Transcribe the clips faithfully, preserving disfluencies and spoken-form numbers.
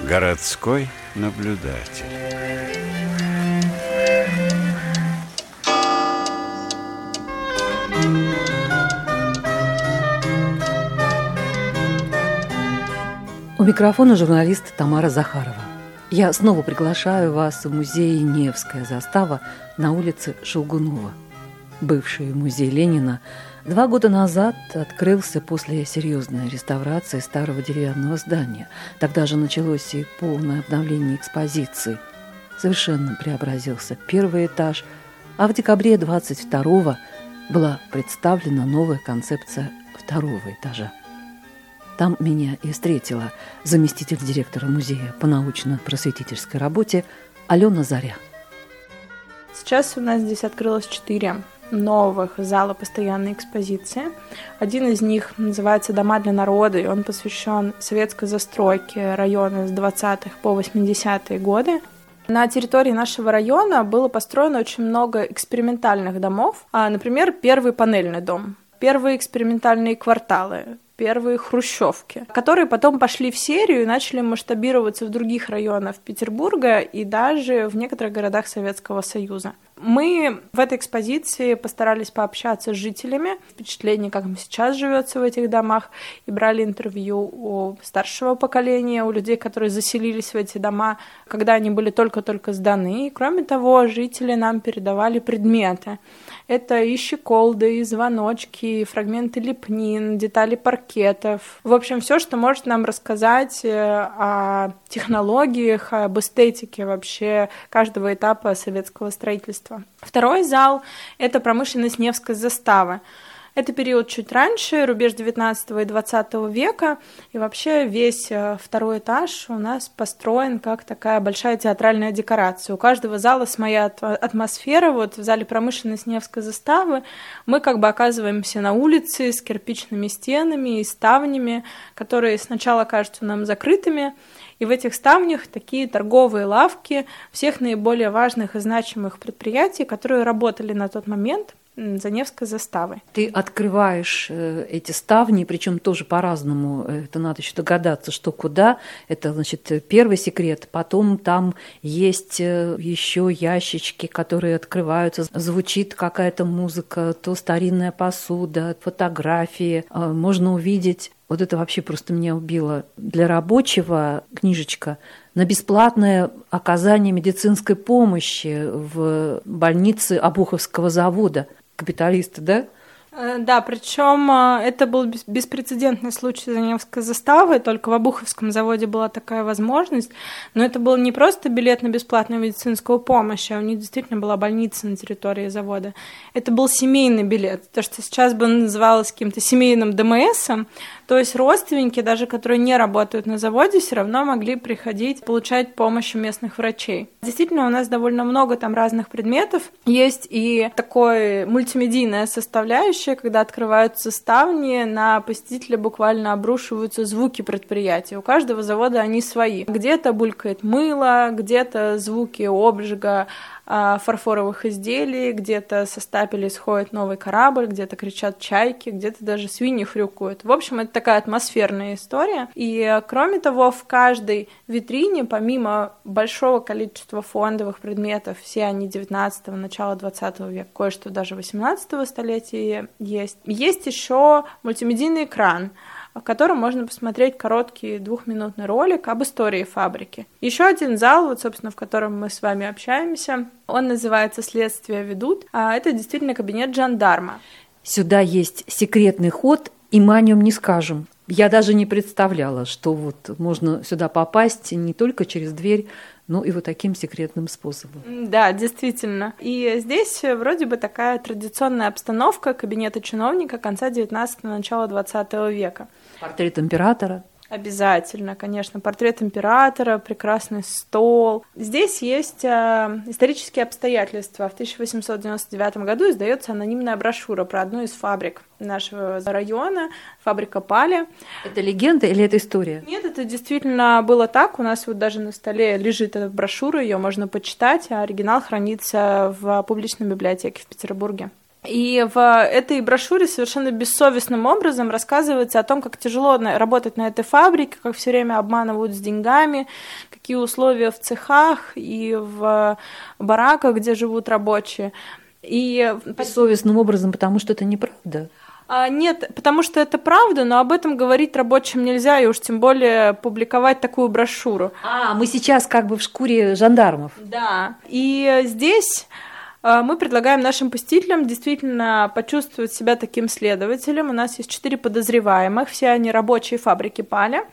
Городской наблюдатель. У микрофона журналист Тамара Захарова. Я снова приглашаю вас в музей «Невская застава» на улице Шелгунова. Бывший музей Ленина два года назад открылся после серьезной реставрации старого деревянного здания. Тогда же началось и полное обновление экспозиции. Совершенно преобразился первый этаж, а в декабре двадцать второго была представлена новая концепция второго этажа. Там меня и встретила заместитель директора музея по научно-просветительской работе Алена Заря. Сейчас у нас здесь открылось четыре новых зала постоянной экспозиции. Один из них называется «Дома для народа», и он посвящен советской застройке района с двадцатых по восьмидесятые годы. На территории нашего района было построено очень много экспериментальных домов. Например, первый панельный дом, первые экспериментальные кварталы, первые хрущевки, которые потом пошли в серию и начали масштабироваться в других районах Петербурга и даже в некоторых городах Советского Союза. Мы в этой экспозиции постарались пообщаться с жителями, впечатление, как им сейчас живется в этих домах, и брали интервью у старшего поколения, у людей, которые заселились в эти дома, когда они были только-только сданы. И, кроме того, жители нам передавали предметы. Это и щеколды, и звоночки, и фрагменты лепнин, детали паркетов. В общем, все, что может нам рассказать о технологиях, об эстетике вообще каждого этапа советского строительства. Второй зал — это промышленность Невской заставы. Это период чуть раньше, рубеж девятнадцатого и двадцатого века, и вообще весь второй этаж у нас построен как такая большая театральная декорация. У каждого зала своя атмосфера. Вот в зале промышленность Невской заставы мы как бы оказываемся на улице с кирпичными стенами и ставнями, которые сначала кажутся нам закрытыми, и в этих ставнях такие торговые лавки всех наиболее важных и значимых предприятий, которые работали на тот момент за Невской заставой. Ты открываешь э, эти ставни, причем тоже по-разному. Это надо еще догадаться, что куда. Это, значит, первый секрет. Потом там есть э, еще ящички, которые открываются. Звучит какая-то музыка, то старинная посуда, фотографии. Э, можно увидеть. Вот это вообще просто меня убило. Для рабочего книжечка на бесплатное оказание медицинской помощи в больнице Обуховского завода. Капиталисты, да? Да, причем это был беспрецедентный случай за Невской заставой, только в Обуховском заводе была такая возможность, но это был не просто билет на бесплатную медицинскую помощь, а у них действительно была больница на территории завода. Это был семейный билет, то, что сейчас бы называлось каким-то семейным ДМСом, то есть родственники, даже которые не работают на заводе, все равно могли приходить, получать помощь у местных врачей. Действительно, у нас довольно много там разных предметов, есть и такое мультимедийная составляющая, когда открываются ставни, на посетителя буквально обрушиваются звуки предприятия. У каждого завода они свои. Где-то булькает мыло, где-то звуки обжига фарфоровых изделий, где-то со стапелей сходит новый корабль, где-то кричат чайки, где-то даже свиньи хрюкают. В общем, это такая атмосферная история. И, кроме того, в каждой витрине, помимо большого количества фондовых предметов, все они девятнадцатого, начала двадцатого века, кое-что даже восемнадцатого столетия есть, есть еще мультимедийный экран, в котором можно посмотреть короткий двухминутный ролик об истории фабрики. Еще один зал, вот, собственно, в котором мы с вами общаемся, он называется «Следствие ведут», а это действительно кабинет жандарма. Сюда есть секретный ход, и мы о нем не скажем. Я даже не представляла, что вот можно сюда попасть не только через дверь, но и вот таким секретным способом. Да, действительно. И здесь вроде бы такая традиционная обстановка кабинета чиновника конца девятнадцатого, начала двадцатого века. Портрет императора. Обязательно, конечно, портрет императора, прекрасный стол. Здесь есть э, исторические обстоятельства. В тысяча восемьсот девяносто девятом году издается анонимная брошюра про одну из фабрик нашего района, фабрика Пали. Это легенда или это история? Нет, это действительно было так. У нас вот даже на столе лежит эта брошюра, ее можно почитать, а оригинал хранится в публичной библиотеке в Петербурге. И в этой брошюре совершенно бессовестным образом рассказывается о том, как тяжело работать на этой фабрике, как все время обманывают с деньгами, какие условия в цехах и в бараках, где живут рабочие. И бессовестным образом, потому что это неправда. А, нет, потому что это правда, но об этом говорить рабочим нельзя, и уж тем более публиковать такую брошюру. А, мы сейчас как бы в шкуре жандармов. Да, и здесь мы предлагаем нашим посетителям действительно почувствовать себя таким следователем. У нас есть четыре подозреваемых, все они рабочие фабрики Паля.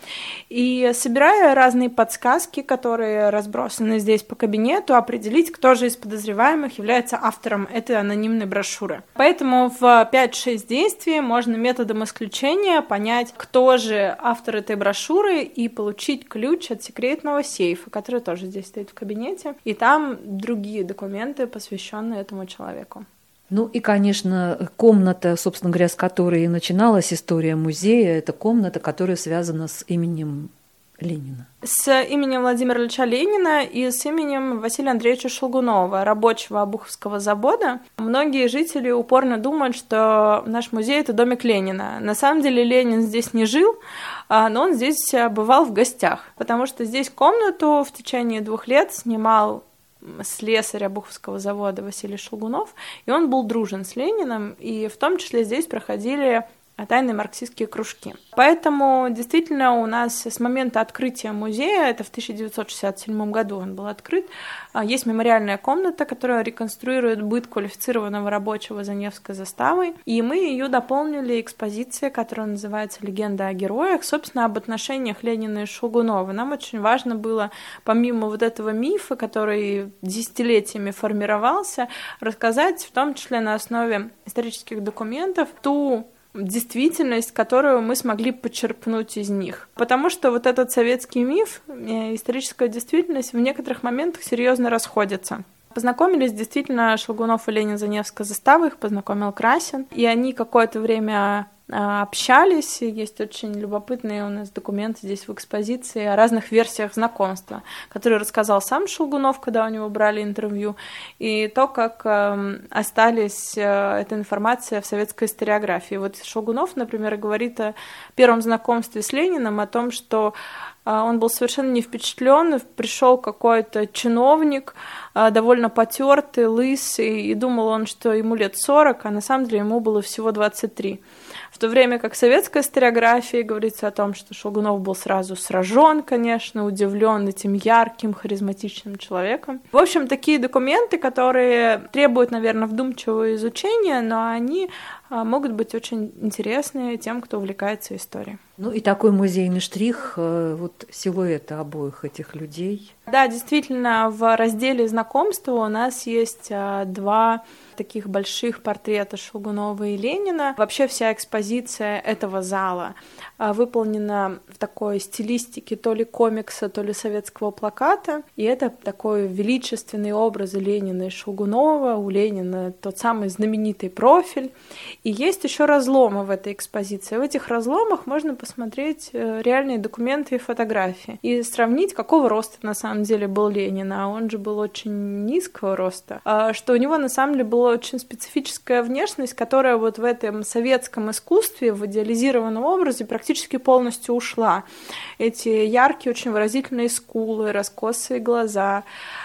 И собирая разные подсказки, которые разбросаны здесь по кабинету, определить, кто же из подозреваемых является автором этой анонимной брошюры. Поэтому в пять-шесть действий можно методом исключения понять, кто же автор этой брошюры, и получить ключ от секретного сейфа, который тоже здесь стоит в кабинете. И там другие документы, посвященные этому человеку. Ну и, конечно, комната, собственно говоря, с которой и начиналась история музея, это комната, которая связана с именем Ленина. С именем Владимира Ильича Ленина и с именем Василия Андреевича Шелгунова, рабочего Обуховского завода. Многие жители упорно думают, что наш музей — это домик Ленина. На самом деле Ленин здесь не жил, но он здесь бывал в гостях, потому что здесь комнату в течение двух лет снимал слесарь Обуховского завода Василий Шелгунов, и он был дружен с Лениным, и в том числе здесь проходили тайные марксистские кружки. Поэтому действительно у нас с момента открытия музея, это в тысяча девятьсот шестьдесят седьмом году он был открыт, есть мемориальная комната, которая реконструирует быт квалифицированного рабочего за Невской заставой, и мы ее дополнили экспозицией, которая называется «Легенда о героях», собственно, об отношениях Ленина и Шелгунова. Нам очень важно было, помимо вот этого мифа, который десятилетиями формировался, рассказать, в том числе на основе исторических документов, ту действительность, которую мы смогли почерпнуть из них. Потому что вот этот советский миф, историческая действительность в некоторых моментах серьезно расходятся. Познакомились действительно Шелгунов и Ленин за Невской заставой, их познакомил Красин, и они какое-то время общались, и есть очень любопытные у нас документы здесь в экспозиции о разных версиях знакомства, которые рассказал сам Шелгунов, когда у него брали интервью, и то, как э, остались э, эта информация в советской историографии. Вот Шелгунов, например, говорит о первом знакомстве с Лениным, о том, что э, он был совершенно не впечатлен, пришел какой-то чиновник, э, довольно потертый, лысый, и думал он, что ему лет сорок, а на самом деле ему было всего двадцать три. В то время как в советской историографии говорится о том, что Шелгунов был сразу сражен, конечно, удивлен этим ярким, харизматичным человеком. В общем, такие документы, которые требуют, наверное, вдумчивого изучения, но они могут быть очень интересны тем, кто увлекается историей. Ну и такой музейный штрих, вот силуэты обоих этих людей. Да, действительно, в разделе знакомства у нас есть два таких больших портрета Шелгунова и Ленина. Вообще вся экспозиция этого зала выполнена в такой стилистике то ли комикса, то ли советского плаката. И это такой величественный образ Ленина и Шелгунова. У Ленина тот самый знаменитый профиль. И есть еще разломы в этой экспозиции. В этих разломах можно посмотреть реальные документы и фотографии и сравнить, какого роста на самом деле был Ленин. А он же был очень низкого роста. Что у него на самом деле была очень специфическая внешность, которая вот в этом советском искусстве, в идеализированном образе практически полностью ушла. Эти яркие, очень выразительные скулы, раскосые глаза.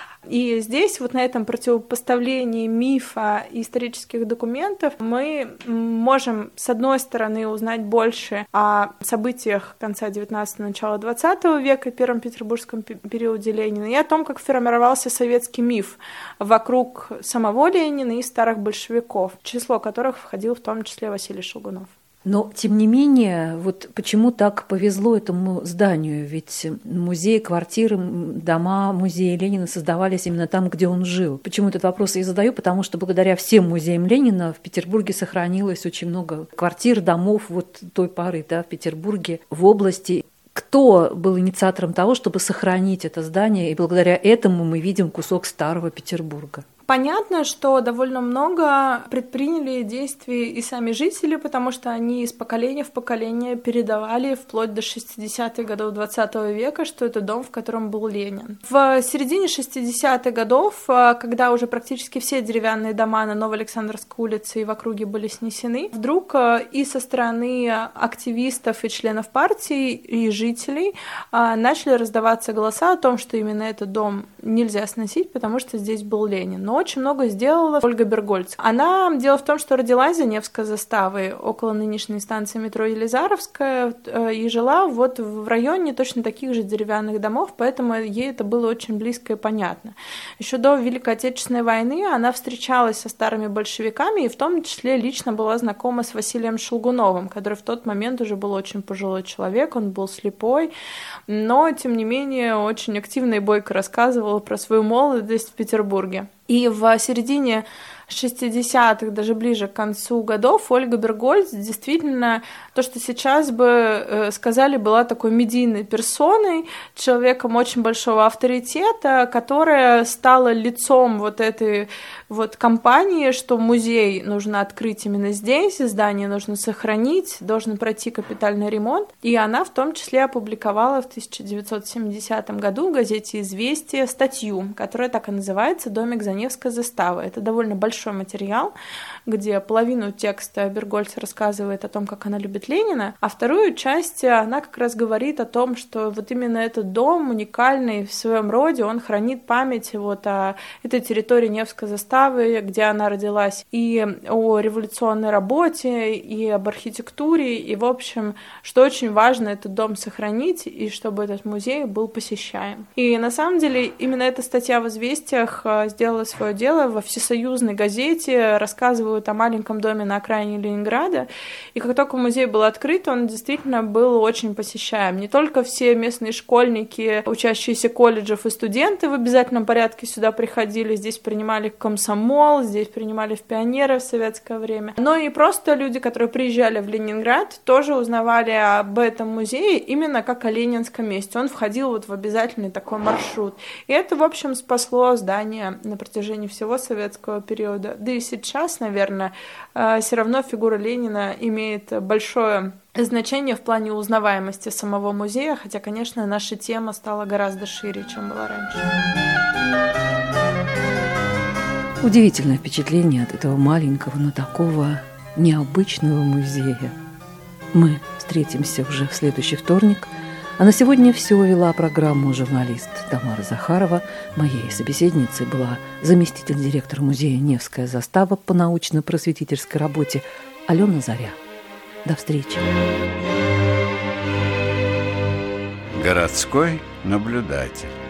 И здесь, вот на этом противопоставлении мифа и исторических документов, мы можем, с одной стороны, узнать больше о событиях конца девятнадцатого, начала двадцатого века, первом петербургском периоде Ленина, и о том, как формировался советский миф вокруг самого Ленина и старых большевиков, в число которых входил в том числе Василий Шелгунов. Но, тем не менее, вот почему так повезло этому зданию? Ведь музей, квартиры, дома музея Ленина создавались именно там, где он жил. Почему этот вопрос я задаю? Потому что благодаря всем музеям Ленина в Петербурге сохранилось очень много квартир, домов вот той поры, да, в Петербурге, в области. Кто был инициатором того, чтобы сохранить это здание? И благодаря этому мы видим кусок старого Петербурга. Понятно, что довольно много предприняли действий и сами жители, потому что они из поколения в поколение передавали вплоть до шестидесятых годов двадцатого века, что это дом, в котором был Ленин. В середине шестидесятых годов, когда уже практически все деревянные дома на Новоалександровской улице и в округе были снесены, вдруг и со стороны активистов и членов партии и жителей начали раздаваться голоса о том, что именно этот дом нельзя сносить, потому что здесь был Ленин. Но очень много сделала Ольга Бергольц. Она, дело в том, что родилась за Невской заставой, около нынешней станции метро Елизаровская, и жила вот в районе точно таких же деревянных домов, поэтому ей это было очень близко и понятно. Еще до Великой Отечественной войны она встречалась со старыми большевиками и в том числе лично была знакома с Василием Шелгуновым, который в тот момент уже был очень пожилой человек, он был слепой, но, тем не менее, очень активно и бойко рассказывал про свою молодость в Петербурге. И в середине шестидесятых, даже ближе к концу годов, Ольга Бергольц действительно, то, что сейчас бы сказали, была такой медийной персоной, человеком очень большого авторитета, которая стала лицом вот этой вот кампании, что музей нужно открыть именно здесь, здание нужно сохранить, должен пройти капитальный ремонт. И она в том числе опубликовала в тысяча девятьсот семидесятом году в газете «Известия» статью, которая так и называется «Домик за Невской заставой». Это довольно большой материал, где половину текста Бергольц рассказывает о том, как она любит Ленина, а вторую часть она как раз говорит о том, что вот именно этот дом уникальный в своем роде, он хранит память вот о этой территории Невской заставы, где она родилась, и о революционной работе, и об архитектуре, и, в общем, что очень важно этот дом сохранить, и чтобы этот музей был посещаем. И на самом деле именно эта статья в «Известиях» сделала свое дело. Во всесоюзной газете рассказывают о маленьком доме на окраине Ленинграда, и как только музей был открыт, он действительно был очень посещаем. Не только все местные школьники, учащиеся колледжев и студенты в обязательном порядке сюда приходили, здесь принимали комсомол, здесь принимали в пионеры в советское время, но и просто люди, которые приезжали в Ленинград, тоже узнавали об этом музее именно как о ленинском месте. Он входил вот в обязательный такой маршрут. И это, в общем, спасло здание на протяжении всего советского периода. Да и сейчас, наверное, все равно фигура Ленина имеет большое значение в плане узнаваемости самого музея, хотя, конечно, наша тема стала гораздо шире, чем была раньше. Удивительное впечатление от этого маленького, но такого необычного музея. Мы встретимся уже в следующий вторник. А на сегодня все. Вела программу журналист Тамара Захарова. Моей собеседницей была заместитель директора музея «Невская застава» по научно-просветительской работе Алена Заря. До встречи. Городской наблюдатель.